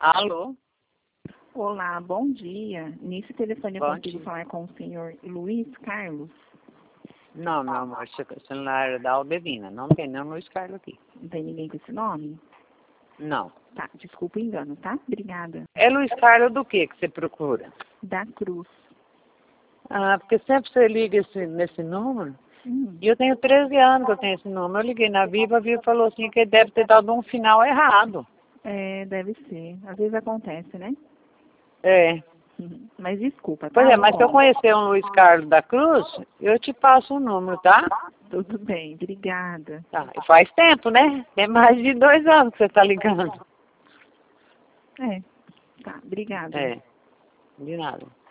Alô? Olá, bom dia. Nesse telefone eu Bom consigo dia. falar com o senhor Luiz Carlos? Não, meu amor, esse celular é da Alberina. Não tem nenhum Luiz Carlos aqui. Não tem ninguém com esse nome? Não. Tá, desculpa o engano, tá? Obrigada. É Luiz Carlos do que você procura? Da Cruz. Ah, porque sempre você liga nesse número. Hum, E eu tenho 13 anos que eu tenho esse número. Eu liguei na Viva, a Viva falou assim que deve ter dado um final errado. deve ser. Às vezes acontece, né? É. Mas desculpa, Pois tá? é, mas se eu conhecer um Luiz Carlos da Cruz, eu te passo o número, tá? Tudo bem, obrigada. Tá. E faz tempo, né? Tem mais de 2 anos que você tá ligando. É, tá, obrigada. É. De nada.